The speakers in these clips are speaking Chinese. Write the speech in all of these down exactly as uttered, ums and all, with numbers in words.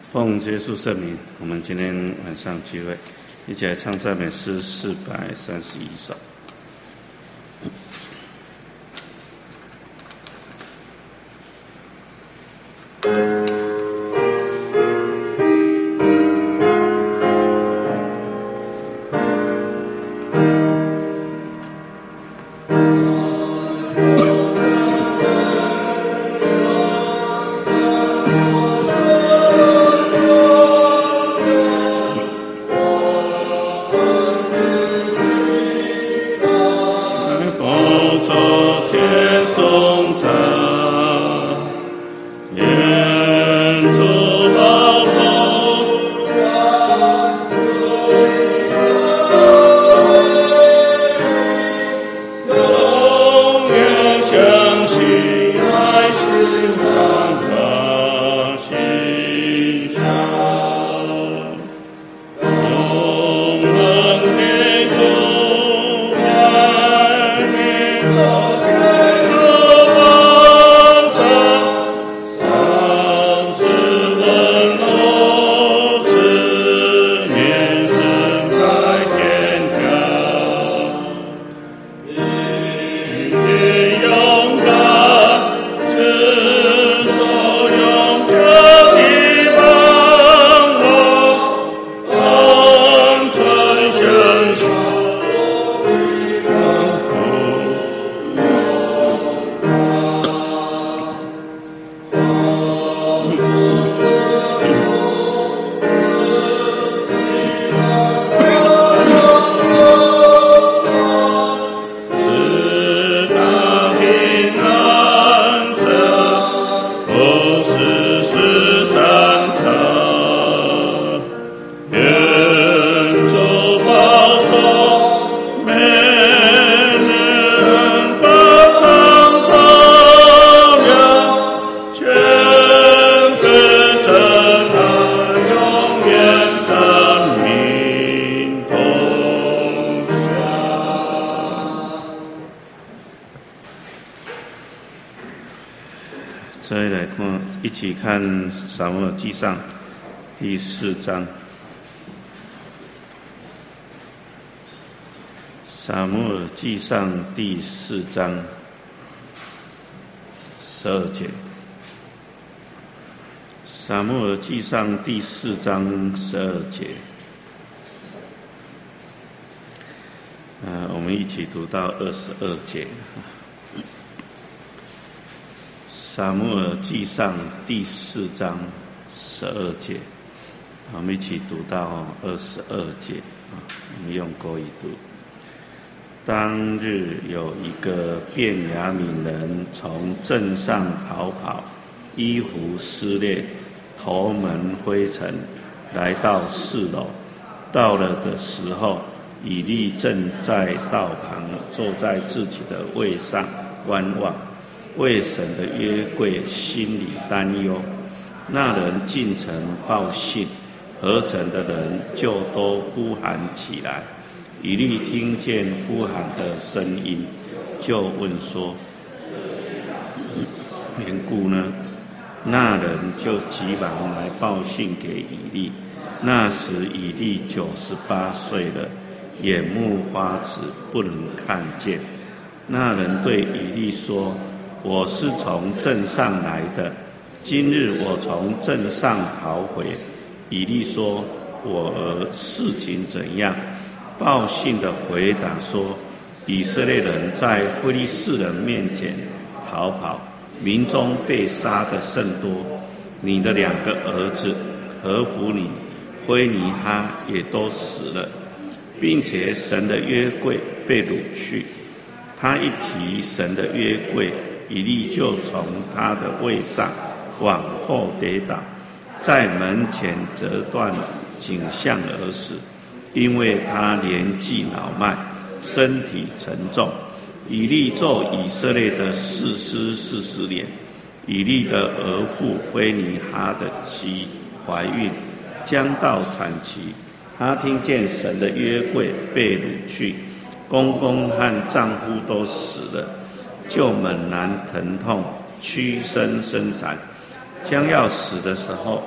奉耶稣圣名，我们今天晚上聚会，一起来唱赞美诗四百三十一首。再来看，一起看《撒母耳记上》第四章，《撒母耳记上》第四章十二节，《撒母耳记上》第四章十二节。呃，我们一起读到二十二节。撒母耳记上第四章十二节，我们一起读到二十二节。我们用国语读。当日有一个便雅悯人从镇上逃跑，衣服撕裂，头蒙灰尘，来到示罗。到了的时候，以利正在道旁，坐在自己的位上观望。为神的约柜心里担忧，那人进城报信，合城的人就都呼喊起来。以利听见呼喊的声音，就问说：缘故呢？那人就急忙来报信给以利。那时以利九十八岁了，眼目花紫，不能看见。那人对以利说：我是从镇上来的，今日我从镇上逃回。以利说：我儿，事情怎样？报信的回答说：以色列人在非利士人面前逃跑，民中被杀的甚多。你的两个儿子何弗尼、灰尼哈也都死了，并且神的约柜被掳去。他一提神的约柜，以利就从他的位上往后跌倒，在门前折断颈项而死，因为他年纪老迈，身体沉重。以利做以色列的士师四十年。以利的儿妇菲尼哈的妻怀孕，将到产期，她听见神的约柜被掳去，公公和丈夫都死了，就猛然疼痛，屈身伸展，将要死的时候，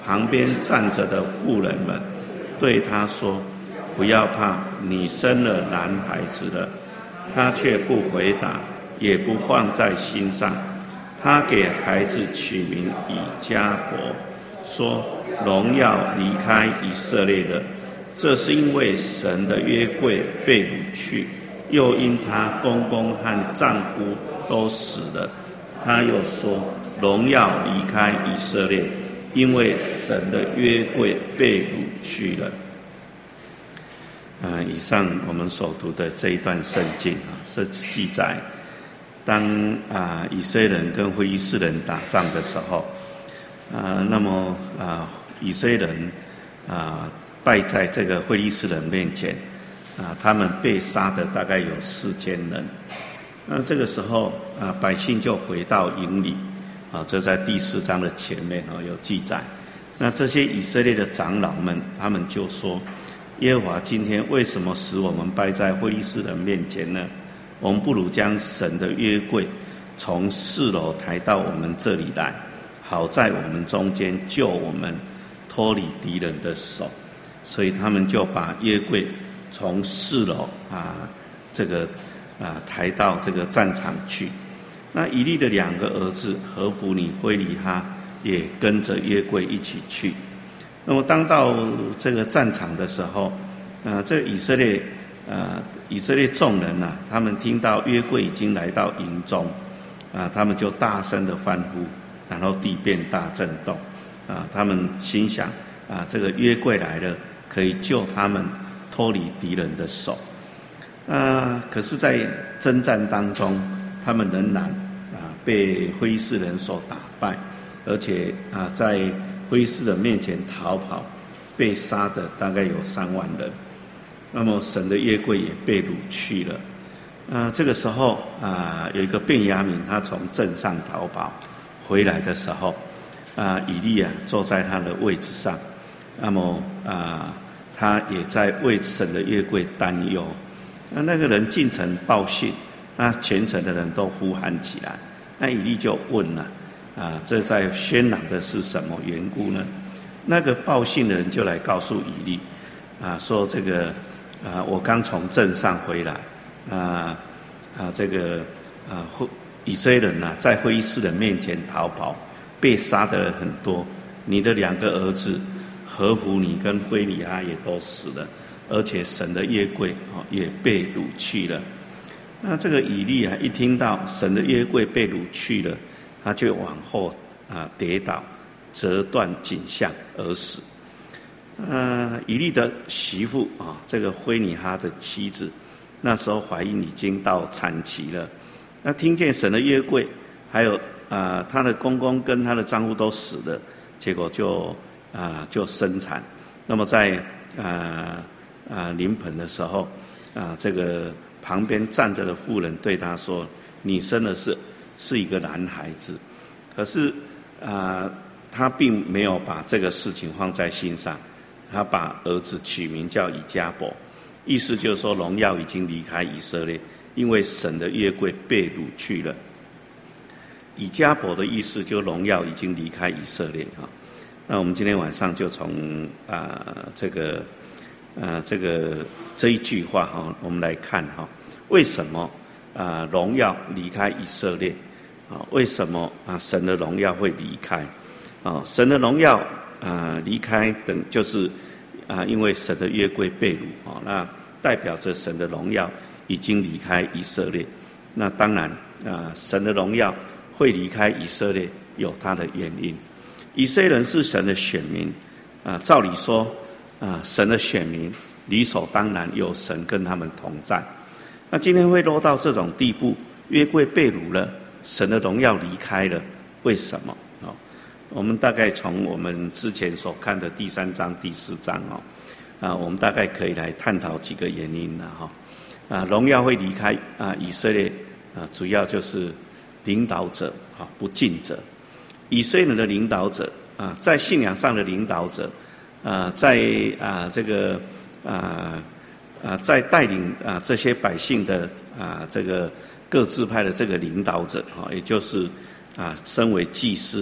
旁边站着的妇人们对他说：“不要怕，你生了男孩子了。”他却不回答，也不放在心上。他给孩子取名以迦博，说：“荣耀离开以色列了。”这是因为神的约柜被掳去，又因他公公和丈夫都死了。他又说：“荣耀离开以色列，因为神的约柜被掳去了。”啊，以上我们所读的这一段圣经啊，是记载当啊以色列人跟非利士人打仗的时候，啊，那么啊以色列人啊败在这个非利士人面前，啊，他们被杀的大概有四千人。那这个时候啊，百姓就回到营里啊，这在第四章的前面哦有记载。那这些以色列的长老们，他们就说：“耶和华今天为什么使我们败在非利士人面前呢？我们不如将神的约柜从四楼抬到我们这里来，好在我们中间救我们脱离敌人的手。”所以他们就把约柜从四楼啊这个啊抬到这个战场去。那以利的两个儿子何弗尼、非尼哈也跟着约柜一起去。那么当到这个战场的时候，啊，这以色列啊以色列众人呐、啊，他们听到约柜已经来到营中，啊，他们就大声的欢呼，然后地变大震动，啊，他们心想啊，这个约柜来了，可以救他们脱离敌人的手。啊，可是，在征战当中，他们仍然啊被非利士人所打败，而且啊在非利士人面前逃跑，被杀的大概有三万人。那么神的约柜也被掳去了。啊，这个时候啊，有一个便雅悯，他从镇上逃跑回来的时候，啊，以利啊坐在他的位置上，那么啊，他也在为神的约柜担忧。那那个人进城报信，那全城的人都呼喊起来。那以利就问了：啊，这在喧嚷的是什么缘故呢？那个报信的人就来告诉以利，啊，说这个啊，我刚从镇上回来，啊啊，这个啊，以色列人呐、啊，在非利士人面前逃跑，被杀的人很多。你的两个儿子何弗尼跟非尼哈也都死了，而且神的约柜啊也被掳去了。那这个以利啊，一听到神的约柜被掳去了，他就往后啊跌倒，折断颈项而死。呃，以利的媳妇啊，这个非尼哈的妻子，那时候怀孕已经到产期了。那听见神的约柜，还有啊，她的公公跟她的丈夫都死了，结果就啊就生产。那么在啊啊临盆的时候，啊这个旁边站着的妇人对她说：“你生的是是一个男孩子。”可是啊，她并没有把这个事情放在心上。他把儿子取名叫以迦博，意思就是说荣耀已经离开以色列，因为神的约柜被掳去了。以迦博的意思就荣耀已经离开以色列啊。那我们今天晚上就从啊、呃、这个啊、呃、这个这一句话哈、哦，我们来看哈、哦，为什么啊、呃、荣耀离开以色列啊？为什么啊神的荣耀会离开啊？神的荣耀。啊，离开等就是啊，因为神的约柜被掳啊，那代表着神的荣耀已经离开以色列。那当然啊，神的荣耀会离开以色列，有它的原因。以色列人是神的选民啊，照理说啊，神的选民理所当然有神跟他们同在。那今天会落到这种地步，约柜被掳了，神的荣耀离开了，为什么？我们大概从我们之前所看的第三章、第四章哦，啊，我们大概可以来探讨几个原因了哈。啊，荣耀会离开啊以色列啊，主要就是领导者啊不敬者，以色列人的领导者啊，在信仰上的领导者啊，在啊这个啊啊在带领啊这些百姓的啊这个各支派的这个领导者啊，也就是啊身为祭司。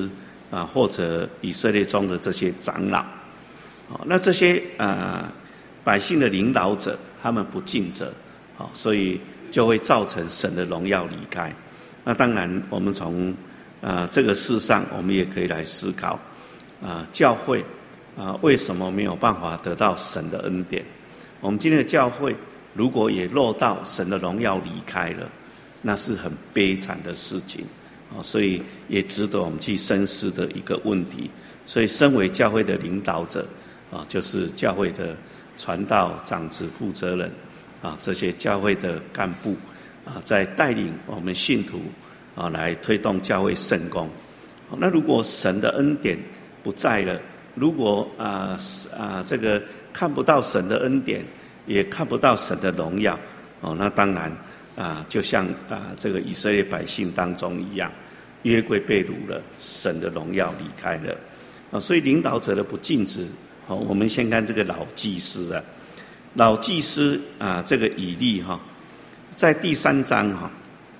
啊，或者以色列中的这些长老，哦，那这些啊百姓的领导者，他们不尽责，哦，所以就会造成神的荣耀离开。那当然，我们从啊这个事上，我们也可以来思考，啊教会啊为什么没有办法得到神的恩典？我们今天的教会如果也落到神的荣耀离开了，那是很悲惨的事情。所以也值得我们去深思的一个问题。所以身为教会的领导者啊，就是教会的传道长子负责人啊，这些教会的干部啊，在带领我们信徒啊，来推动教会圣工。那如果神的恩典不在了，如果啊啊这个看不到神的恩典，也看不到神的荣耀哦，那当然啊，就像啊这个以色列百姓当中一样，约柜被掳了，神的荣耀离开了啊，所以领导者的不尽职。好，我们先看这个老祭司啊，老祭司啊，这个以利哈，在第三章哈，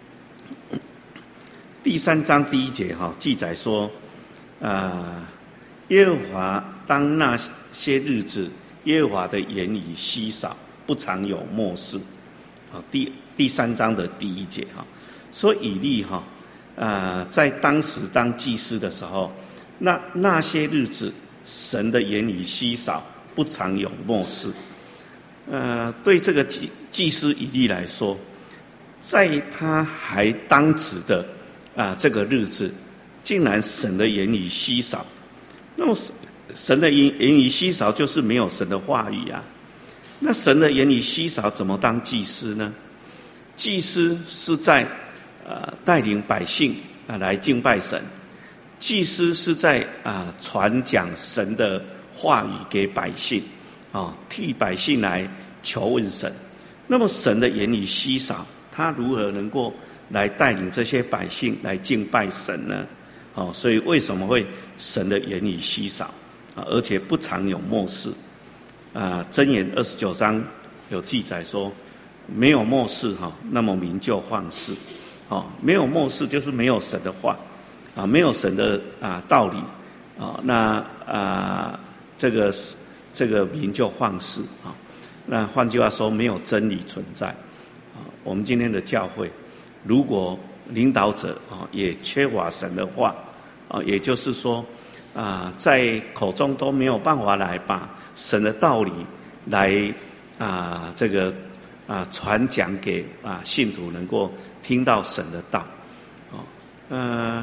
第三章第一节哈记载说啊，耶和华当那些日子，耶和华的言语稀少，不常有默示。好，第第三章的第一节哈，说以利哈啊，在当时当祭司的时候，那那些日子，神的言语稀少，不常有默示。呃，对这个祭祭司以利来说，在他还当职的啊这个日子，竟然神的言语稀少。那么神的言言语稀少，就是没有神的话语啊。那神的言语稀少，怎么当祭司呢？祭司是在呃带领百姓啊来敬拜神，祭司是在啊传讲神的话语给百姓啊，替百姓来求问神。那么神的言语稀少，他如何能够来带领这些百姓来敬拜神呢？哦，所以为什么会神的言语稀少啊？而且不常有默示。啊，箴言二十九章有记载说，没有默示哈，那么民就放肆。哦，没有默示就是没有神的话，啊，没有神的啊道理，啊，那啊这个这个民就放肆啊。那换句话说，没有真理存在。啊，我们今天的教会，如果领导者啊也缺乏神的话，啊，也就是说，啊，在口中都没有办法来把神的道理来啊，这个啊传讲给啊信徒，能够听到神的道。哦，呃，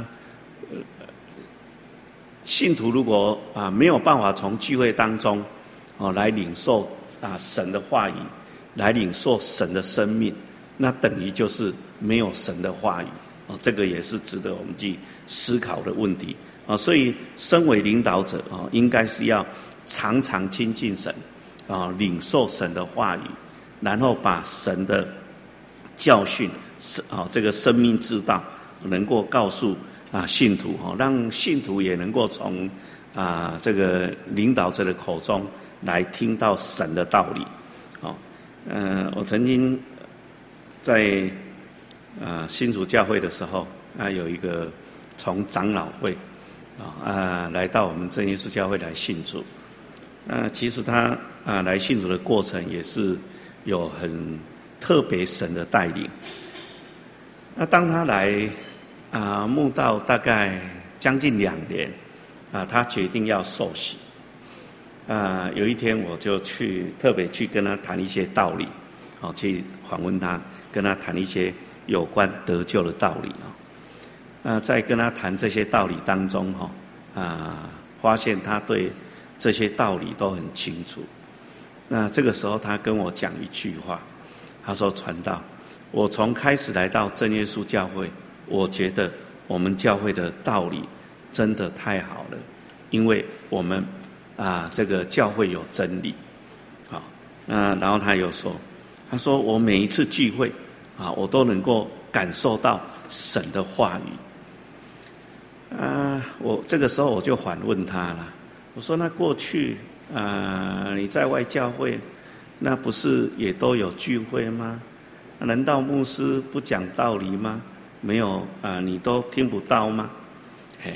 信徒如果啊没有办法从聚会当中哦来领受啊神的话语，来领受神的生命，那等于就是没有神的话语。哦，这个也是值得我们去思考的问题。啊，所以身为领导者啊，应该是要常常亲近神，啊，领受神的话语，然后把神的教训，啊，这个生命之道，能够告诉啊信徒，哈，让信徒也能够从啊这个领导者的口中来听到神的道理。哦，嗯，我曾经在啊新竹教会的时候，啊有一个从长老会。啊，来到我们真耶稣教会来信主。啊，其实他啊来信主的过程也是有很特别神的带领。那当他来啊慕道大概将近两年，啊，他决定要受洗。啊，有一天我就去特别去跟他谈一些道理，哦，去访问他，跟他谈一些有关得救的道理啊。啊，在跟他谈这些道理当中，哈啊，发现他对这些道理都很清楚。那这个时候，他跟我讲一句话，他说：“传道，我从开始来到真耶稣教会，我觉得我们教会的道理真的太好了，因为我们啊，这个教会有真理。好，那然后他又说，他说我每一次聚会啊，我都能够感受到神的话语。”啊，我这个时候我就反问他了，我说：“那过去啊，你在外教会，那不是也都有聚会吗？难道牧师不讲道理吗？没有啊，你都听不到吗？”嘿，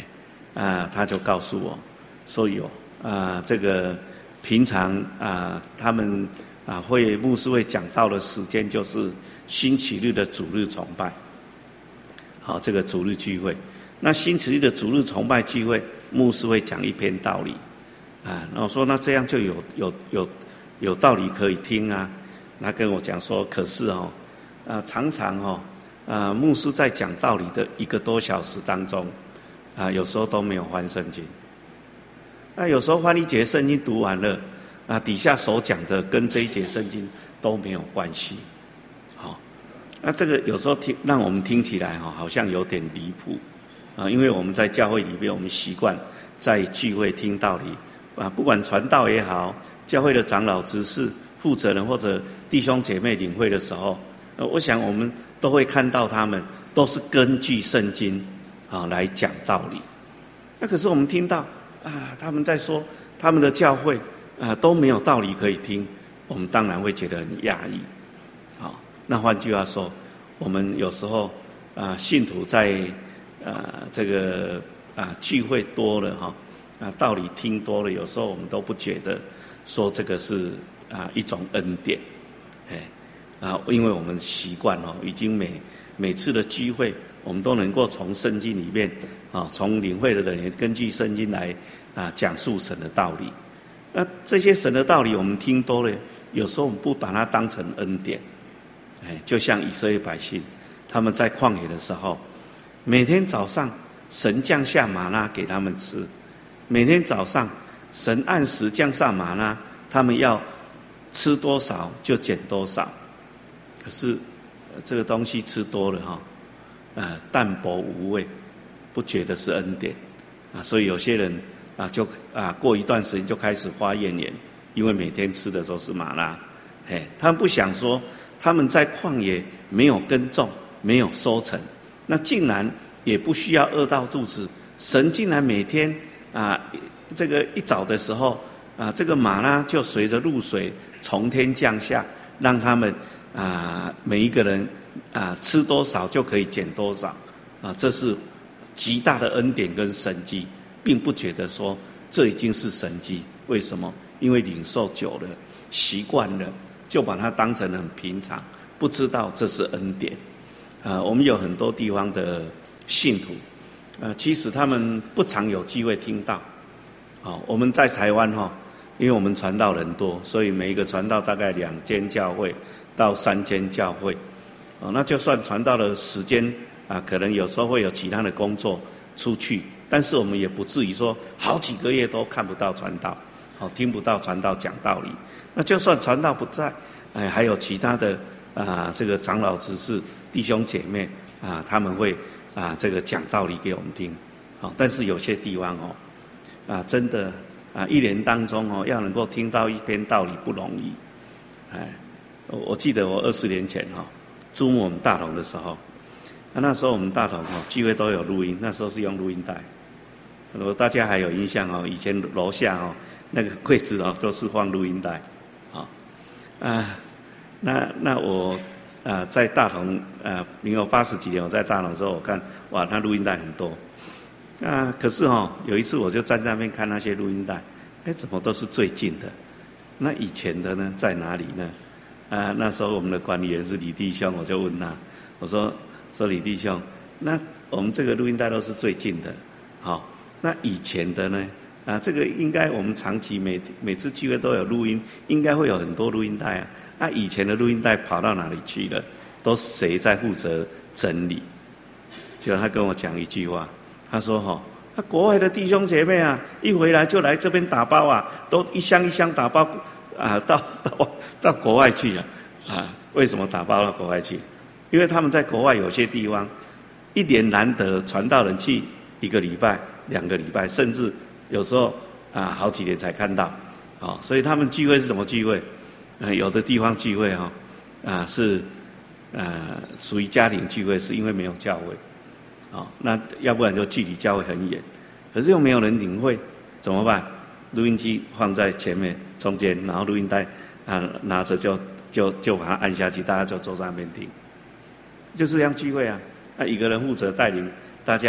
啊，他就告诉我说有啊，这个平常啊，他们啊会牧师会讲到的时间就是星期日的主日崇拜，好，这个主日聚会。那星期日的主日崇拜聚会，牧师会讲一篇道理啊，然后说那这样就有有有有道理可以听啊。他跟我讲说，可是哦，啊常常哦，啊牧师在讲道理的一个多小时当中。啊，有时候都没有翻圣经，那有时候翻一节圣经读完了，啊，底下所讲的跟这一节圣经都没有关系，好，那这个有时候听让我们听起来哈，好像有点离谱，啊，因为我们在教会里面，我们习惯在聚会听道理，啊，不管传道也好，教会的长老、执事、负责人或者弟兄姐妹领会的时候，呃，我想我们都会看到他们都是根据圣经。啊，来讲道理。那可是我们听到啊，他们在说他们的教会啊都没有道理可以听，我们当然会觉得很压抑。好，那换句话说，我们有时候啊，信徒在啊这个啊聚会多了哈，啊道理听多了，有时候我们都不觉得说这个是啊一种恩典，哎啊，因为我们习惯哦，已经每每次的聚会。我们都能够从圣经里面啊，从领会的人也根据圣经来啊讲述神的道理。那这些神的道理我们听多了，有时候我们不把它当成恩典，哎，就像以色列百姓，他们在旷野的时候，每天早上神降下玛纳给他们吃，每天早上神按时降下玛纳，他们要吃多少就捡多少。可是这个东西吃多了哈。啊，淡薄无味，不觉得是恩典啊，所以有些人啊，就啊过一段时间就开始发怨言，因为每天吃的都是玛纳，嘿，他们不想说他们在旷野没有耕种，没有收成，那竟然也不需要饿到肚子，神竟然每天啊这个一早的时候啊，这个玛纳就随着露水从天降下，让他们啊每一个人。啊，吃多少就可以减多少，啊，这是极大的恩典跟神迹，并不觉得说这已经是神迹。为什么？因为领受久了，习惯了，就把它当成很平常，不知道这是恩典。啊，我们有很多地方的信徒，啊，其实他们不常有机会听到。哦，我们在台湾哈，因为我们传道人多，所以每一个传道大概两间教会到三间教会。哦，那就算传道的时间啊，可能有时候会有其他的工作出去，但是我们也不至于说好几个月都看不到传道，哦，听不到传道讲道理。那就算传道不在，哎，还有其他的啊，这个长老执事弟兄姐妹啊，他们会啊这个讲道理给我们听。好，但是有些地方哦，啊，真的啊，一年当中哦，要能够听到一篇道理不容易。哎，我记得我二十年前哈。注目我们大同的时候，那那时候我们大同哦聚会都有录音，那时候是用录音带。如果大家还有印象哦，以前楼下哦那个柜子哦都是放录音带，啊啊，那那我啊在大同啊，民国八十几年我在大同的时候，我看哇，那录音带很多。啊，可是哦有一次我就站在那边看那些录音带，哎，怎么都是最近的？那以前的呢在哪里呢？啊，那时候我们的管理员是李弟兄，我就问他，我说说李弟兄，那我们这个录音带都是最近的，好、哦，那以前的呢？啊，这个应该我们长期每每次聚会都有录音，应该会有很多录音带啊。那、啊、以前的录音带跑到哪里去了？都是谁在负责整理？结果他跟我讲一句话，他说：“哈、哦，那、啊、国外的弟兄姐妹啊，一回来就来这边打包啊，都一箱一箱打包。”啊，到到到国外去了，啊，为什么打包到国外去？因为他们在国外有些地方，一年难得传道人去一个礼拜、两个礼拜，甚至有时候啊好几年才看到，哦，所以他们聚会是什么聚会？呃，有的地方聚会哈、哦，啊是呃属于家庭聚会，是因为没有教会，哦，那要不然就距离教会很远，可是又没有人领会，怎么办？录音机放在前面中间，然后录音带啊拿着就就就把它按下去，大家就坐在那边听，就是这样聚会啊。那一个人负责带领大家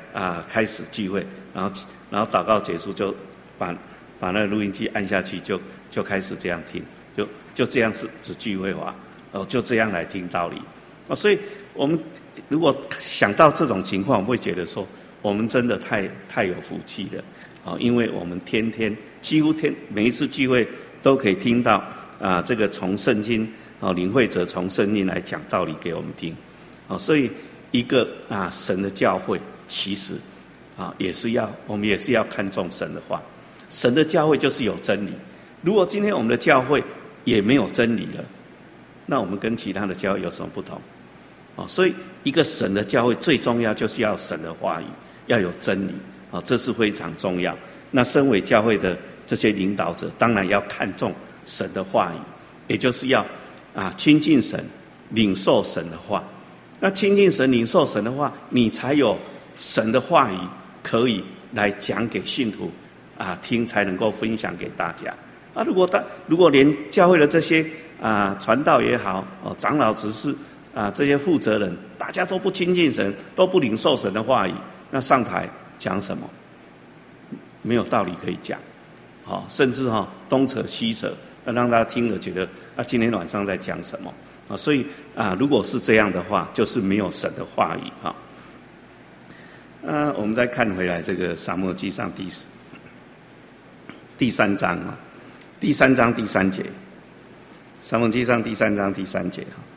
啊开始聚会，然后然后祷告结束就把把那个录音机按下去，就就开始这样听，就就这样子只聚会法，哦，就这样来听道理，哦，所以我们如果想到这种情况，我们会觉得说，我们真的太太有福气了，哦，因为我们天天几乎天每一次聚会都可以听到啊，这个从圣经哦，领会者从圣经来讲道理给我们听，哦，所以一个啊神的教会其实啊也是要我们也是要看重神的话。神的教会就是有真理。如果今天我们的教会也没有真理了，那我们跟其他的教会有什么不同？哦，所以一个神的教会最重要就是要神的话语，要有真理，哦，这是非常重要。那身为教会的这些领导者，当然要看重神的话语，也就是要啊亲近神，领受神的话。那亲近神、领受神的话，你才有神的话语可以来讲给信徒啊听，才能够分享给大家。啊，如果大如果连教会的这些啊传道也好，哦长老执事啊这些负责人，大家都不亲近神，都不领受神的话语，那上台讲什么？没有道理可以讲，哦，甚至哈、哦、东扯西扯，让大家听了觉得啊今天晚上在讲什么啊？所以啊，如果是这样的话，就是没有神的话语哈。呃，我们再看回来这个撒母耳记上第第三章啊，第三章第三节，撒母耳记上第三章第三节哈，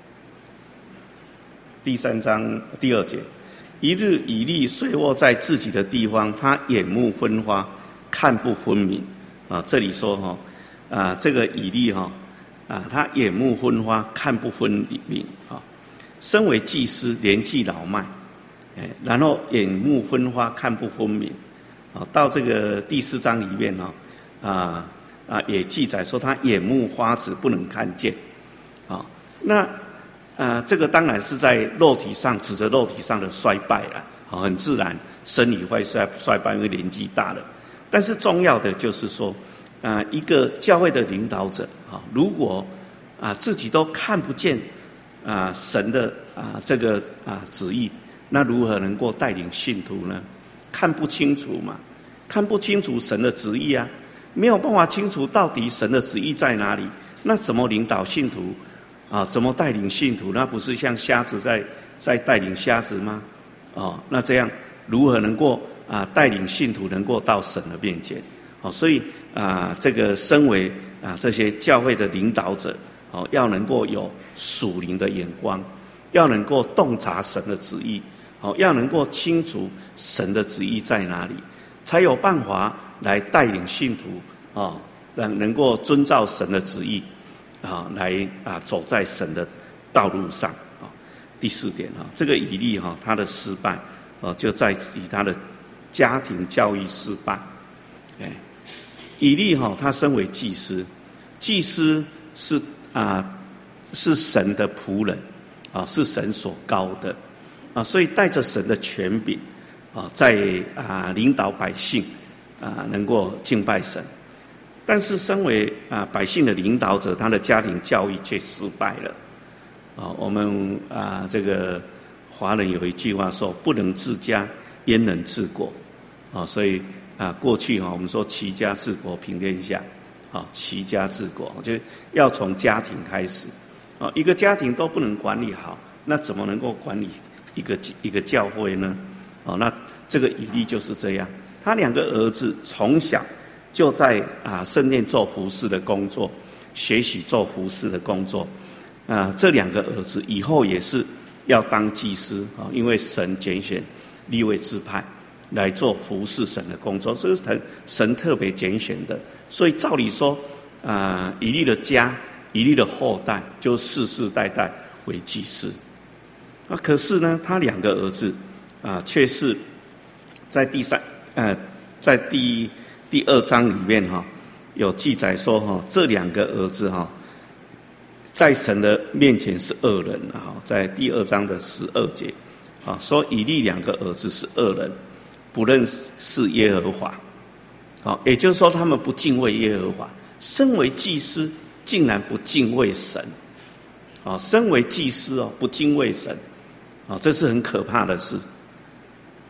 第三章第二节，一日以利睡卧在自己的地方，他眼目昏花，看不分明啊。这里说哈啊，这个以利哈啊，他眼目昏花，看不分明啊。身为祭司，年纪老迈。然后眼目昏花，看不分明，啊，到这个第四章里面呢，啊啊也记载说他眼目花直，不能看见，啊，那啊这个当然是在肉体上指着肉体上的衰败了，啊，很自然，生理会衰衰败，因为年纪大了。但是重要的就是说，啊，一个教会的领导者啊，如果啊自己都看不见啊神的啊这个啊旨意。那如何能够带领信徒呢？看不清楚嘛，看不清楚神的旨意啊，没有办法清楚到底神的旨意在哪里。那怎么领导信徒啊？怎么带领信徒？那不是像瞎子在在带领瞎子吗？哦，那这样如何能够啊带领信徒能够到神的面前？哦，所以啊，这个身为啊这些教会的领导者，哦，要能够有属灵的眼光，要能够洞察神的旨意。哦，要能够清楚神的旨意在哪里，才有办法来带领信徒啊，让能够遵照神的旨意啊，来啊走在神的道路上啊。第四点啊，这个以利哈他的失败啊，就在于他的家庭教育失败。哎，以利哈他身为祭司，祭司是啊是神的仆人啊，是神所膏的。啊，所以带着神的权柄，啊，在啊领导百姓，啊能够敬拜神，但是身为啊百姓的领导者，他的家庭教育却失败了。啊，我们啊这个华人有一句话说：“不能治家，焉能治国？”啊，所以啊过去啊我们说齐家治国平天下，啊齐家治国就要从家庭开始。啊，一个家庭都不能管理好，那怎么能够管理一个一个教会呢？哦，那这个以利就是这样，他两个儿子从小就在啊圣殿做服事的工作，学习做服事的工作。啊，这两个儿子以后也是要当祭司啊，因为神拣选利未支派来做服事神的工作，这是神特别拣选的。所以照理说，啊，以利的家、以利的后代就世世代代为祭司。啊，可是呢，他两个儿子啊，却是在第三呃，在第第二章里面哈、哦，有记载说哈、哦，这两个儿子哈、哦，在神的面前是恶人啊，在第二章的十二节啊，说以利两个儿子是恶人，不认识耶和华。好，也就是说他们不敬畏耶和华，身为祭司竟然不敬畏神。啊，身为祭司哦，不敬畏神。啊，这是很可怕的事。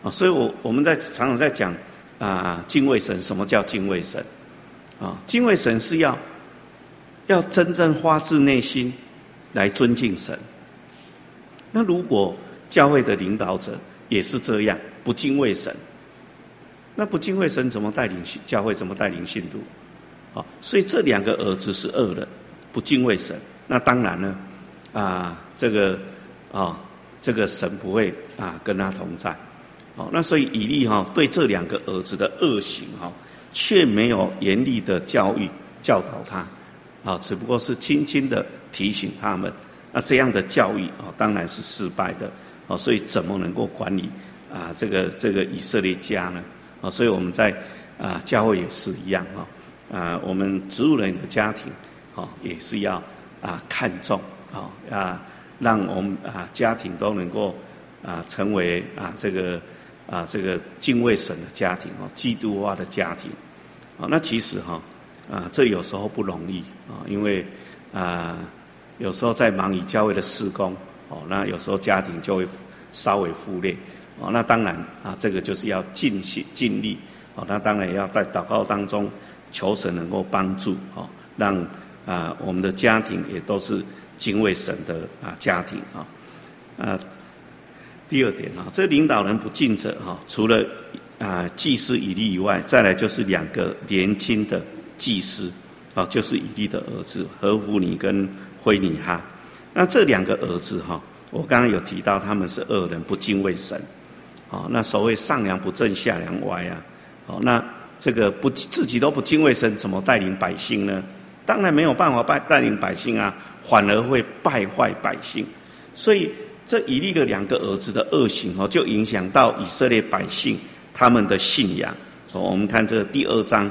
啊，所以我我们在常常在讲啊，敬畏神。什么叫敬畏神？啊，敬畏神是要要真正发自内心来尊敬神。那如果教会的领导者也是这样，不敬畏神，那不敬畏神怎么带领教会？怎么带领信徒？啊，所以这两个儿子是恶人，不敬畏神。那当然呢，啊，这个啊，这个神不会啊跟他同在。好，那所以以利哈对这两个儿子的恶行哈，却没有严厉的教育教导他，啊，只不过是轻轻的提醒他们。那这样的教育啊，当然是失败的。啊，所以怎么能够管理啊这个这个以色列家呢？啊，所以我们在啊教会也是一样哈。啊，我们植入人的家庭，啊，也是要啊看重啊啊，让我们啊家庭都能够啊成为啊这个啊这个敬畏神的家庭哦，基督化的家庭。啊，那其实哈啊这有时候不容易啊，因为啊有时候在忙于教会的事工哦，那有时候家庭就会稍微忽略哦。那当然啊，这个就是要尽心尽力哦。那当然也要在祷告当中。求神能够帮助，哦，让啊我们的家庭也都是敬畏神的啊家庭啊。啊，第二点啊，这领导人不敬者哈，除了啊祭司以利以外，再来就是两个年轻的祭司啊，就是以利的儿子何弗尼跟灰尼哈。那这两个儿子哈，我刚刚有提到他们是恶人，不敬畏神。哦，那所谓上梁不正下梁歪啊，哦那。这个不自己都不敬畏神，怎么带领百姓呢？当然没有办法带带领百姓啊，反而会败坏百姓。所以这以利的两个儿子的恶行哦，就影响到以色列百姓他们的信仰。哦，我们看这个第二章，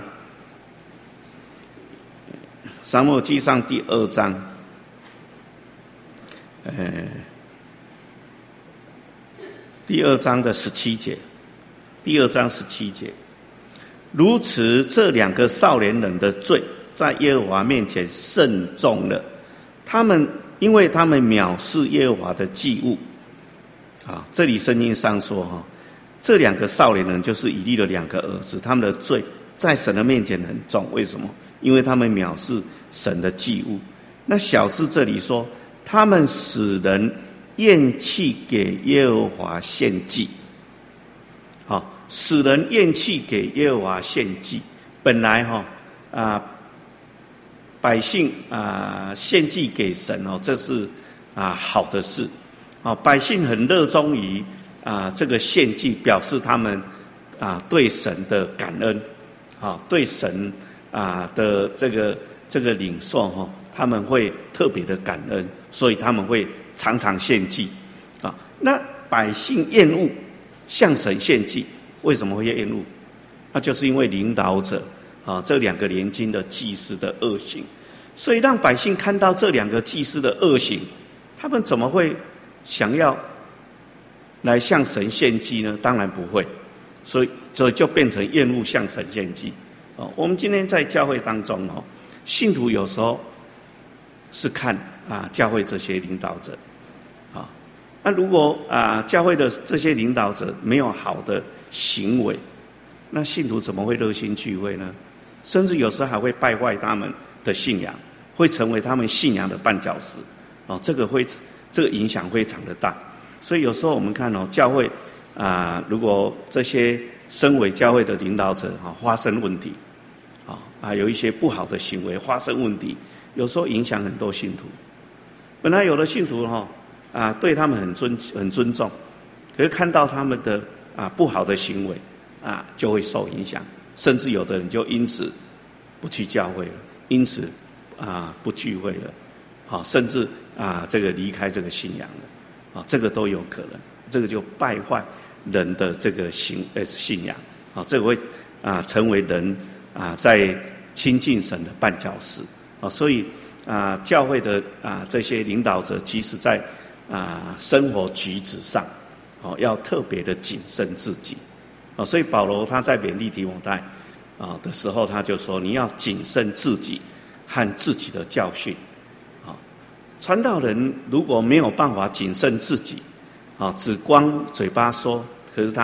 撒母耳记上第二章，呃，第二章的十七节，第二章十七节。如此，这两个少年人的罪，在耶和华面前甚重了。他们因为他们藐视耶和华的祭物，啊，这里圣经上说哈，这两个少年人就是以利的两个儿子，他们的罪在神的面前很重。为什么？因为他们藐视神的祭物。那小字这里说，他们使人厌弃给耶和华献祭，好。使人厌弃给耶和华献祭，本来哈啊百姓啊献祭给神哦，这是啊好的事，啊百姓很热衷于啊这个献祭，表示他们啊对神的感恩，啊对神啊的这个这个领受哈，他们会特别的感恩，所以他们会常常献祭啊。那百姓厌恶向神献祭。为什么会厌恶？那就是因为领导者啊，这两个年轻的祭司的恶行，所以让百姓看到这两个祭司的恶行，他们怎么会想要来向神献祭呢？当然不会，所以所以就变成厌恶向神献祭。哦，我们今天在教会当中哦，信徒有时候是看啊教会这些领导者，啊，那如果啊教会的这些领导者没有好的行为，那信徒怎么会热心聚会呢？甚至有时候还会败坏他们的信仰，会成为他们信仰的绊脚石。哦，这个会，这个影响非常的大。所以有时候我们看哦，教会啊，如果这些身为教会的领导者啊发生问题，啊啊有一些不好的行为发生问题，有时候影响很多信徒。本来有的信徒哈啊对他们很尊很尊重，可是看到他们的啊，不好的行为啊，就会受影响，甚至有的人就因此不去教会了，因此啊不聚会了，好，甚至啊这个离开这个信仰了，啊，这个都有可能，这个就败坏人的这个行呃信仰，啊，这个会啊成为人啊在亲近神的绊脚石，啊，所以啊教会的啊这些领导者，即使在啊生活举止上。哦，要特别的谨慎自己，哦，所以保罗他在勉励提摩太啊的时候，他就说：你要谨慎自己和自己的教训。啊，传道人如果没有办法谨慎自己，啊，只光嘴巴说，可是他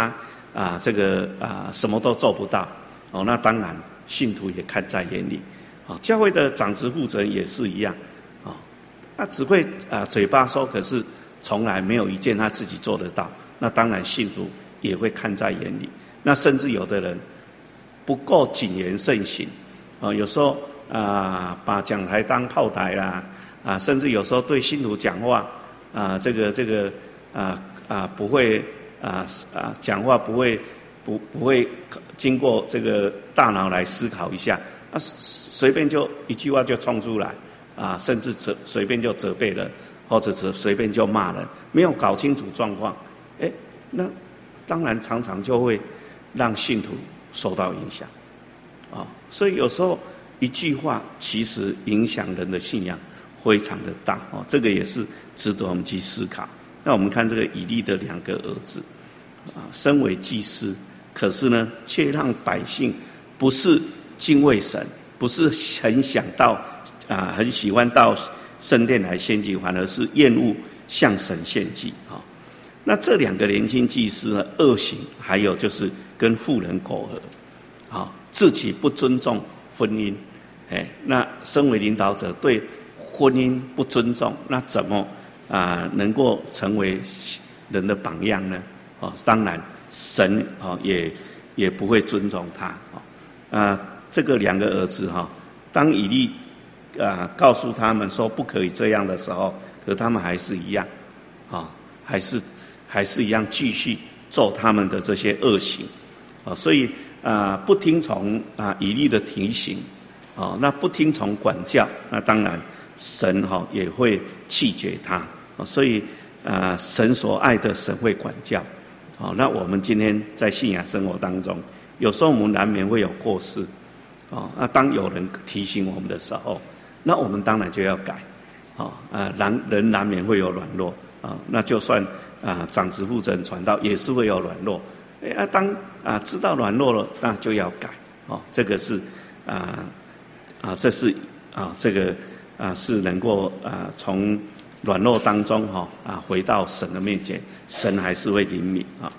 啊这个啊什么都做不到哦，那当然信徒也看在眼里。啊，教会的长执负责人也是一样啊，他只会啊嘴巴说，可是从来没有一件他自己做得到。那当然信徒也会看在眼里。那甚至有的人不够谨言慎行啊，有时候啊把讲台当炮台啦啊，甚至有时候对信徒讲话啊，这个这个啊啊不会啊啊讲话不会不不会经过这个大脑来思考一下啊，随便就一句话就冲出来啊，甚至责随便就责备人，或者是随便就骂人，没有搞清楚状况，哎，那当然常常就会让信徒受到影响啊。所以有时候一句话其实影响人的信仰非常的大哦，这个也是值得我们去思考。那我们看这个以利的两个儿子啊，身为祭司，可是呢，却让百姓不是敬畏神，不是很想到啊，很喜欢到圣殿来献祭，反而是厌恶向神献祭啊。那这两个年轻祭司呢，恶行还有就是跟妇人苟合，啊，自己不尊重婚姻，哎，那身为领导者对婚姻不尊重，那怎么啊能够成为人的榜样呢？哦，当然神哦也也不会尊重他啊。这个两个儿子哈，当以利啊告诉他们说不可以这样的时候，可他们还是一样啊，还是还是一样继续做他们的这些恶行啊。所以啊，不听从啊以利的提醒啊，那不听从管教，那当然神哈也会弃绝他啊。所以啊，神所爱的神会管教。好，那我们今天在信仰生活当中，有时候我们难免会有过失，啊，那当有人提醒我们的时候，那我们当然就要改，啊，啊，难人难免会有软弱，啊，那就算啊长执负责人传道也是会有软弱，哎啊，当啊知道软弱了，那就要改，哦，这个是啊啊，这是啊这个啊是能够啊从软弱当中哈啊回到神的面前，神还是会怜悯啊。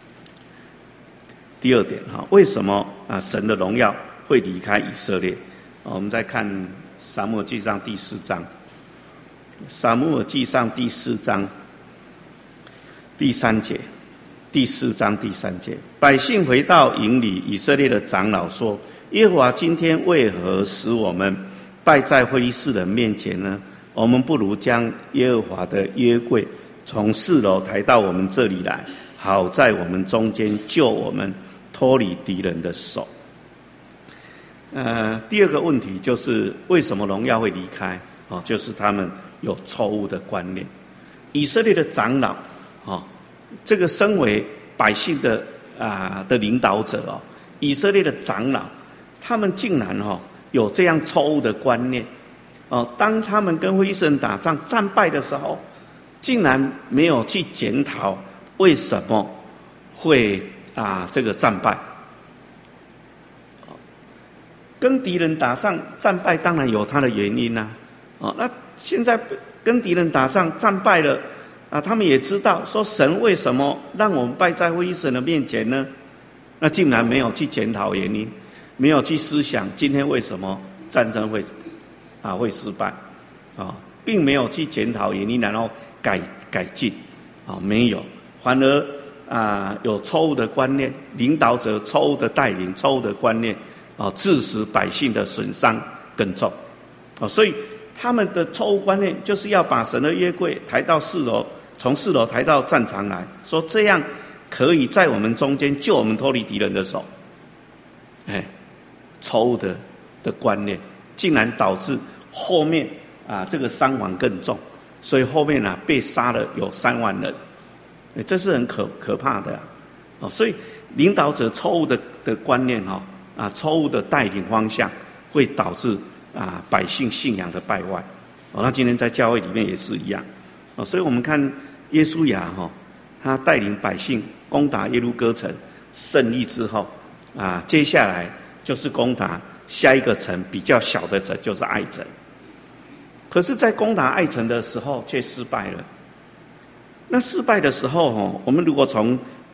第二点哈，为什么啊神的荣耀会离开以色列？我们再看撒母耳记上第四章，撒母耳记上第四章第三节，第四章第三节，百姓回到营里，以色列的长老说：耶和华今天为何使我们败在非利士人面前呢？我们不如将耶和华的约柜从四楼抬到我们这里来，好在我们中间救我们脱离敌人的手。呃，第二个问题就是为什么荣耀会离开？哦，就是他们有错误的观念。以色列的长老，哦，这个身为百姓的啊、呃、的领导者哦，以色列的长老，他们竟然哦有这样错误的观念。哦，当他们跟非利士人打仗战败的时候，竟然没有去检讨为什么会啊这个战败。跟敌人打仗战败，当然有他的原因呐、啊。哦，那现在跟敌人打仗战败了啊，他们也知道说神为什么让我们败在非利士人的面前呢？那竟然没有去检讨原因，没有去思想今天为什么战争会。啊，会失败，啊，并没有去检讨原因，然后改改进，啊，没有，反而啊有错误的观念，领导者错误的带领，错误的观念，啊，致使百姓的损伤更重，啊，所以他们的错误观念就是要把神的约柜抬到四楼，从四楼抬到战场来，说这样可以在我们中间救我们脱离敌人的手，哎，错误的的观念。竟然导致后面啊这个伤亡更重，所以后面啊被杀了有三万人，这是很可可怕的啊！哦，所以领导者错误的的观念哈啊错误的带领方向，会导致啊百姓信仰的败坏。哦，那今天在教会里面也是一样。哦，所以我们看耶稣亚哈，他带领百姓攻打耶路哥城胜利之后啊，接下来就是攻打。下一个城比较小的城就是爱城，可是，在攻打爱城的时候却失败了。那失败的时候，我们如果从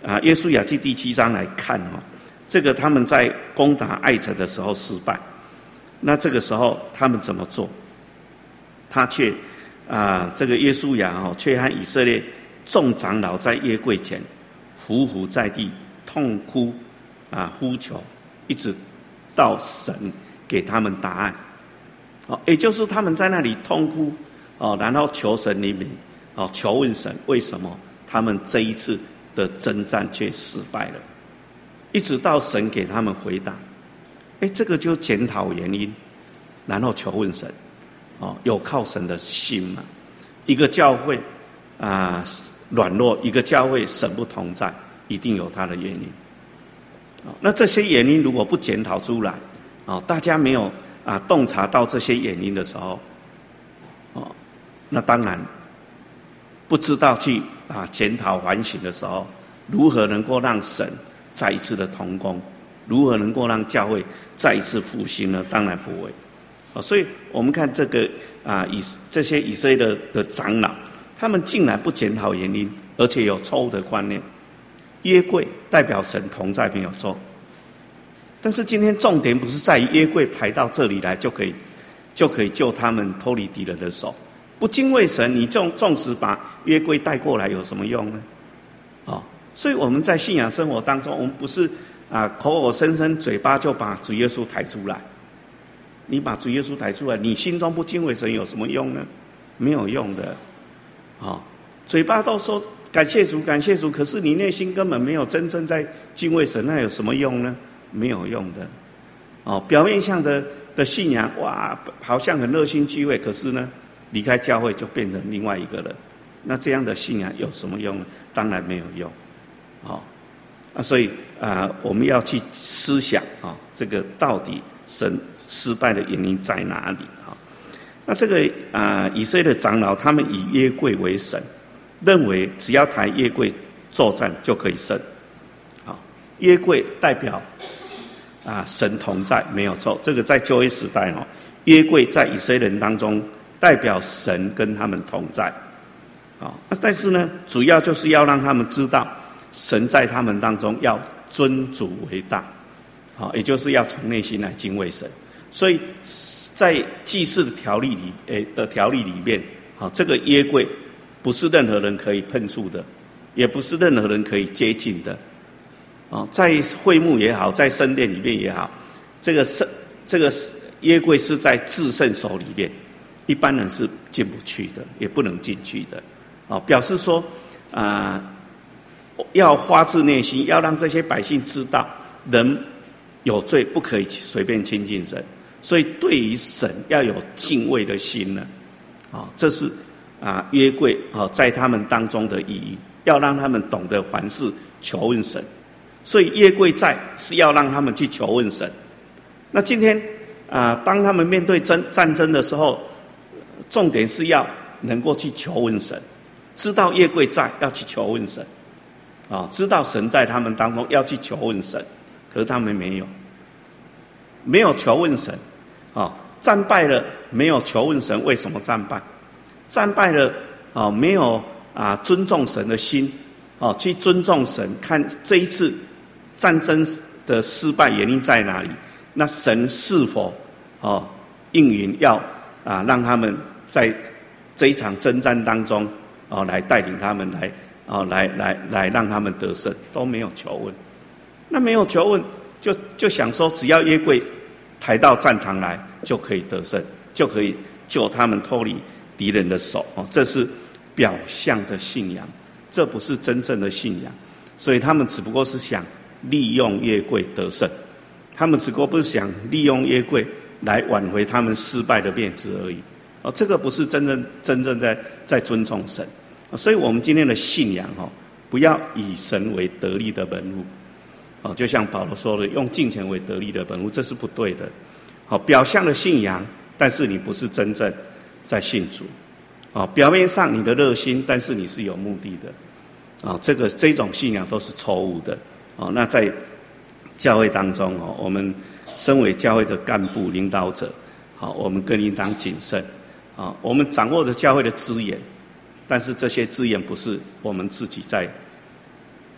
啊，约书亚记第七章来看哦，这个他们在攻打艾城的时候失败，那这个时候他们怎么做？他却啊，这个约书亚哦，却和以色列众长老在约柜前匍匐在地，痛哭啊，呼求，一直到神给他们答案。哦，也就是他们在那里痛哭哦，然后求神怜悯哦，求问神为什么他们这一次的征战却失败了，一直到神给他们回答。哎，这个就检讨原因，然后求问神。哦，有靠神的心嘛？一个教会啊、呃、软弱，一个教会神不同在，一定有它的原因。哦，那这些原因如果不检讨出来，哦，大家没有啊洞察到这些原因的时候，哦，那当然不知道去啊检讨反省的时候，如何能够让神再一次的同工？如何能够让教会再一次复兴呢？当然不会。所以我们看这个啊，以这些以色列的的长老，他们竟然不检讨原因，而且有错误的观念。约柜代表神同在，没有错。但是今天重点不是在于约柜抬到这里来就可以就可以救他们脱离敌人的手。不敬畏神，你纵纵使把约柜带过来有什么用呢？哦，所以我们在信仰生活当中，我们不是啊口口声声嘴巴就把主耶稣抬出来。你把主耶稣抬出来，你心中不敬畏神有什么用呢？没有用的。哦，嘴巴都说感谢主感谢主，可是你内心根本没有真正在敬畏神，那有什么用呢？没有用的。哦，表面上的的信仰，哇，好像很热心聚会，可是呢，离开教会就变成另外一个人。那这样的信仰有什么用呢？当然没有用。哦，啊，所以啊、呃，我们要去思想啊、哦，这个到底神失败的原因在哪里啊？那这个啊、呃，以色列的长老他们以约柜为神，认为只要抬约柜作战就可以胜。好，约柜代表啊神同在，没有错。这个在旧约时代哦，约柜在以色列人当中代表神跟他们同在。好，但是呢，主要就是要让他们知道神在他们当中要尊主为大。好，也就是要从内心来敬畏神。所以在祭祀的条例里，诶的条例里面，好，这个约柜不是任何人可以碰触的，也不是任何人可以接近的。啊，在会幕也好，在圣殿里面也好，这个圣这个约柜是在至圣所里面，一般人是进不去的，也不能进去的。啊，表示说啊、呃，要发自内心，要让这些百姓知道，人有罪不可以随便亲近神。所以对于神要有敬畏的心呢，啊，这是啊约柜啊在他们当中的意义，要让他们懂得凡事求问神。所以约柜在是要让他们去求问神。那今天啊，当他们面对争战争的时候，重点是要能够去求问神，知道约柜在要去求问神，啊，知道神在他们当中要去求问神，可是他们没有，没有求问神。啊，战败了没有求问神，为什么战败？战败了啊，没有啊尊重神的心，哦、啊，去尊重神，看这一次战争的失败原因在哪里？那神是否哦、啊、应允要啊让他们在这一场征战当中哦、啊、来带领他们来哦、啊、来来来让他们得胜，都没有求问。那没有求问，就就想说只要约柜抬到战场来就可以得胜，就可以救他们脱离敌人的手。哦，这是表象的信仰，这不是真正的信仰。所以他们只不过是想利用约柜得胜，他们只不过是想利用约柜来挽回他们失败的面子而已。哦，这个不是真正真正在在尊重神。所以我们今天的信仰哦，不要以神为得利的本物。哦，就像保罗说的，用金钱为得利的本物，这是不对的。好，表象的信仰，但是你不是真正在信主。哦，表面上你的热心，但是你是有目的的。啊，这个这种信仰都是错误的。哦，那在教会当中哦，我们身为教会的干部领导者，好，我们更应当谨慎。啊，我们掌握着教会的资源，但是这些资源不是我们自己在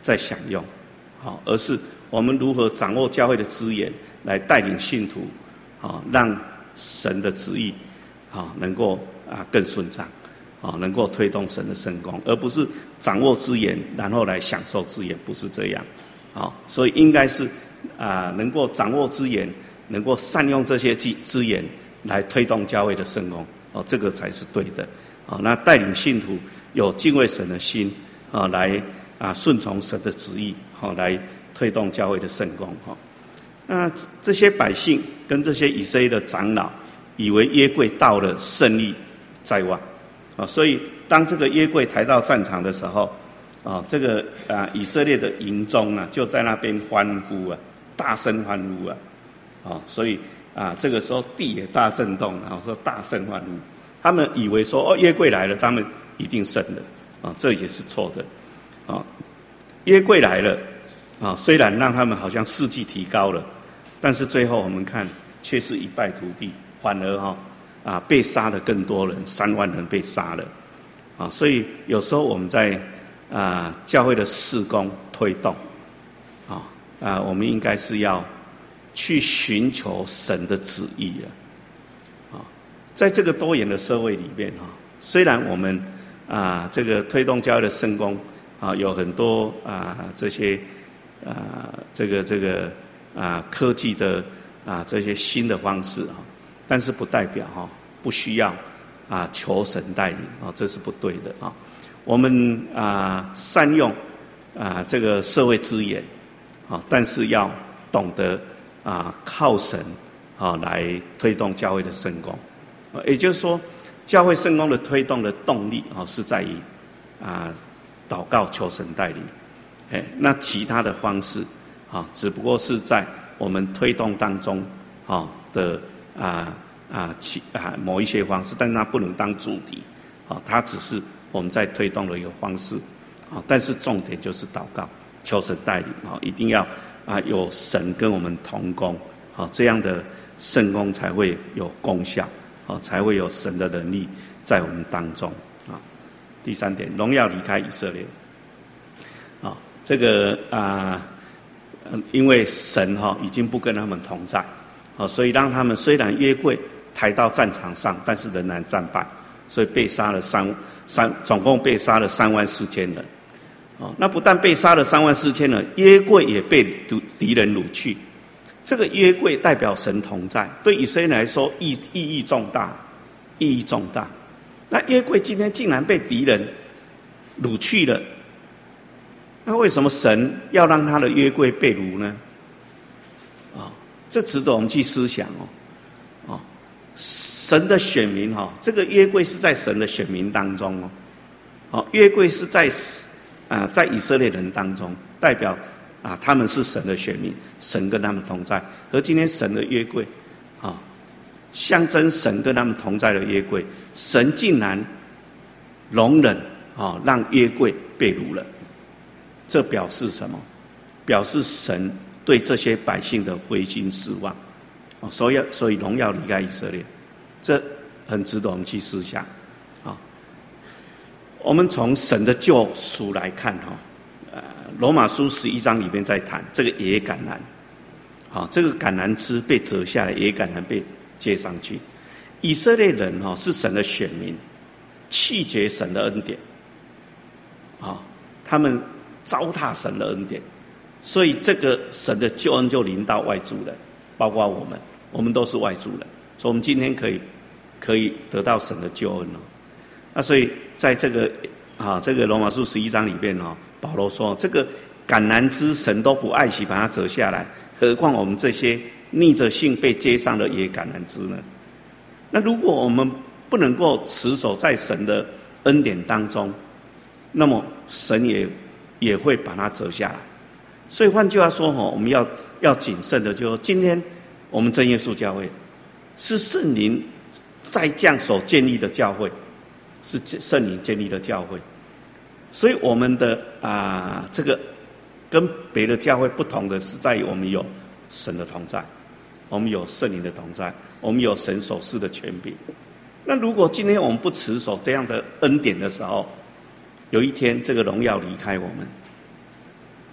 在享用，好，而是我们如何掌握教会的资源，来带领信徒，啊，让神的旨意，啊，能够啊更顺畅，啊，能够推动神的圣工，而不是掌握资源，然后来享受资源，不是这样，啊，所以应该是啊能够掌握资源，能够善用这些资资源来推动教会的圣工，哦，这个才是对的，啊，那带领信徒有敬畏神的心，啊，来啊顺从神的旨意，好，来推动教会的圣工，哈。那这些百姓跟这些以色列的长老，以为约柜到了，胜利在望，啊，所以当这个约柜抬到战场的时候，啊，这个啊以色列的营中啊，就在那边欢呼啊，大声欢呼啊，啊，所以啊这个时候地也大震动，然后说大声欢呼，他们以为说哦约柜来了，他们一定胜了，啊，这也是错的，啊，约柜来了，啊，虽然让他们好像士气提高了。但是最后我们看，却是一败涂地，反而哈啊被杀的更多人，三万人被杀了，啊，所以有时候我们在啊教会的事工推动，啊啊，我们应该是要去寻求神的旨意啊，啊，在这个多元的社会里面哈，虽然我们啊这个推动教会的圣工啊有很多啊这些啊这个这个。啊，科技的啊这些新的方式啊，但是不代表哈不需要啊求神带领啊，这是不对的啊。我们啊善用啊这个社会资源啊，但是要懂得啊靠神啊来推动教会的圣工，也就是说，教会圣工的推动的动力啊是在于啊祷告求神带领，哎，那其他的方式。啊，只不过是在我们推动当中，啊的啊啊其啊某一些方式，但是它不能当主题，啊，它只是我们在推动的一个方式，啊，但是重点就是祷告，求神带领，啊，一定要啊有神跟我们同工，啊，这样的圣工才会有功效，啊，才会有神的能力在我们当中，啊，第三点，荣耀离开以色列，啊，这个啊。因为神哈已经不跟他们同在，啊，所以让他们虽然约柜抬到战场上，但是仍然战败，所以被杀了三三，总共被杀了三万四千人，啊，那不但被杀了三万四千人，约柜也被敌人掳去。这个约柜代表神同在，对以色列来说意意义重大，意义重大。那约柜今天竟然被敌人掳去了。那为什么神要让他的约柜被掳呢？啊，这值得我们去思想哦。啊，神的选民哈，这个约柜是在神的选民当中哦。哦，约柜是在啊，在以色列人当中，代表啊他们是神的选民，神跟他们同在。而今天神的约柜，啊，象征神跟他们同在的约柜，神竟然容忍啊，让约柜被掳了。这表示什么？表示神对这些百姓的灰心失望，所以所以荣耀离开以色列，这很值得我们去思想。啊，我们从神的救赎来看哈，呃，罗马书十一章里面在谈这个野橄榄，啊，这个橄榄枝被折下来，野橄榄被接上去。以色列人哈是神的选民，弃绝神的恩典，啊，他们糟蹋神的恩典，所以这个神的救恩就临到外族人，包括我们，我们都是外族人，所以我们今天可以可以得到神的救恩哦。那所以在这个啊这个罗马书十一章里面哦，保罗说这个橄榄枝神都不爱惜，把它折下来，何况我们这些逆着性被接上的野橄榄枝呢？那如果我们不能够持守在神的恩典当中，那么神也也会把它折下来。所以换句话说，我们要要谨慎的，就是今天我们真耶稣教会是圣灵在降所建立的教会，是圣灵建立的教会。所以我们的啊、呃、这个跟别的教会不同的是，在于我们有神的同在，我们有圣灵的同在，我们有神所赐的权柄。那如果今天我们不持守这样的恩典的时候，有一天这个荣耀离开我们，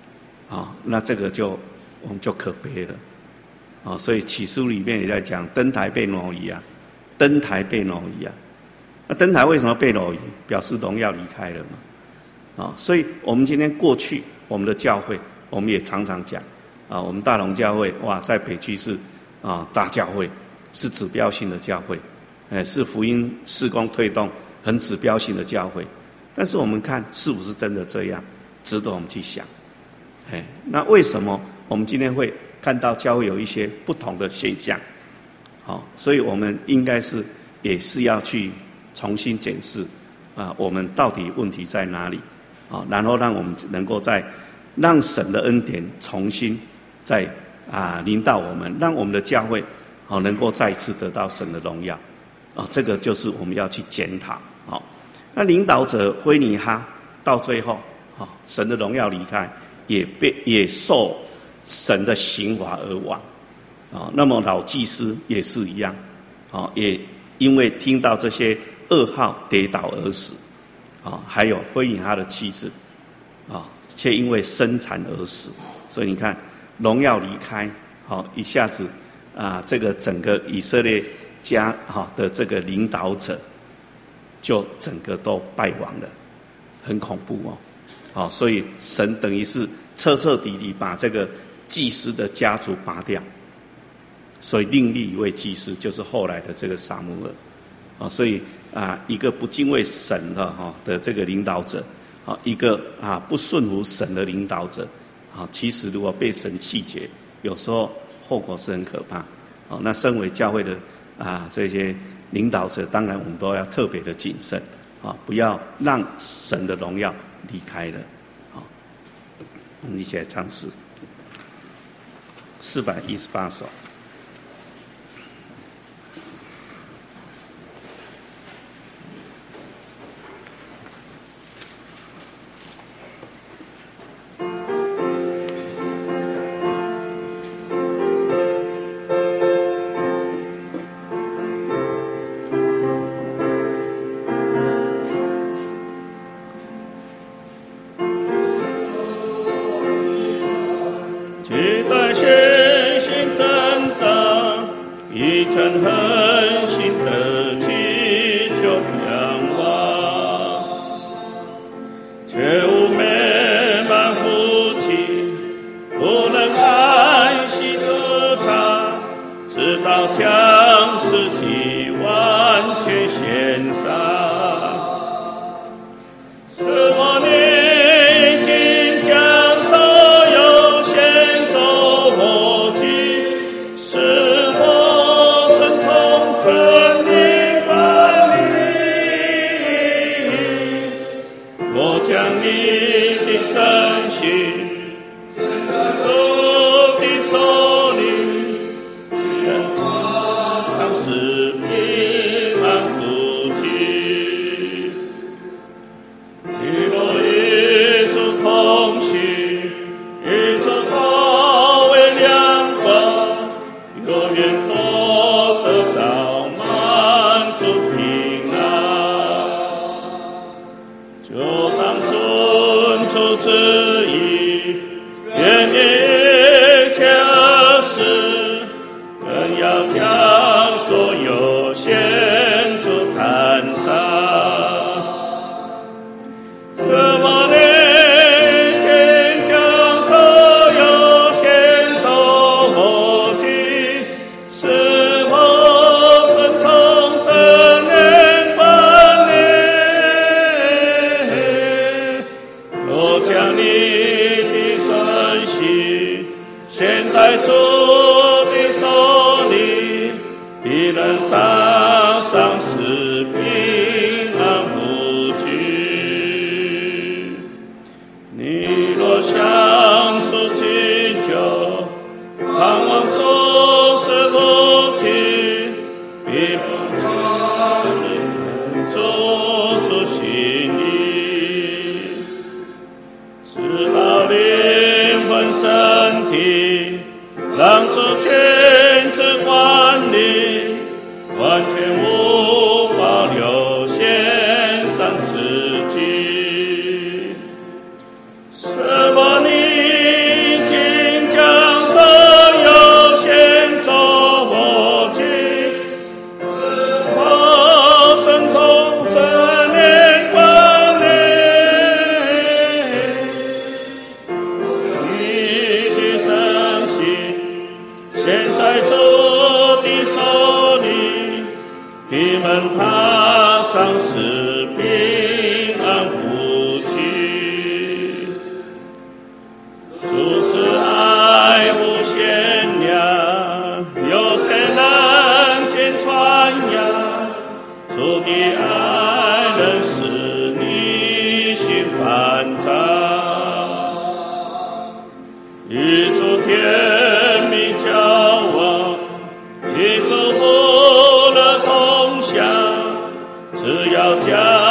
啊，那这个就我们就可悲了。啊，所以启书里面也在讲登台被挪移啊，登台被挪移啊。那登台为什么被挪移？表示荣耀离开了嘛。啊，所以我们今天过去我们的教会，我们也常常讲啊，我们大龙教会哇，在北区是啊大教会，是指标性的教会，哎，是福音事工推动很指标性的教会。但是我们看是不是真的这样，值得我们去想。哎，那为什么我们今天会看到教会有一些不同的现象？好，所以我们应该是也是要去重新检视啊，我们到底问题在哪里？啊，然后让我们能够在让神的恩典重新再啊临到我们，让我们的教会好能够再一次得到神的荣耀。啊，这个就是我们要去检讨。好，那领导者菲尼哈到最后，啊，神的荣耀离开，也被也受神的刑罚而亡。啊，那么老祭司也是一样，啊，也因为听到这些噩耗跌倒而死。啊，还有菲尼哈的妻子，啊，却因为生产而死。所以你看，荣耀离开，好，一下子啊，这个整个以色列家哈的这个领导者，就整个都败亡了，很恐怖哦。好，所以神等于是彻彻底底把这个祭司的家族拔掉，所以另立一位祭司，就是后来的这个撒母耳。啊，所以啊，一个不敬畏神的哈的这个领导者，啊，一个啊不顺服神的领导者，啊，其实如果被神弃绝，有时候后果是很可怕。啊，那身为教会的啊这些领导者，当然我们都要特别的谨慎，啊，不要让神的荣耀离开了。好，我们一起来唱诗，四百一十八首。 什么你你们踏上是平安福气。主慈爱无限量，有谁能见传扬？主的爱能使你心翻张，与主甜蜜交往，与主福乐同享，只要将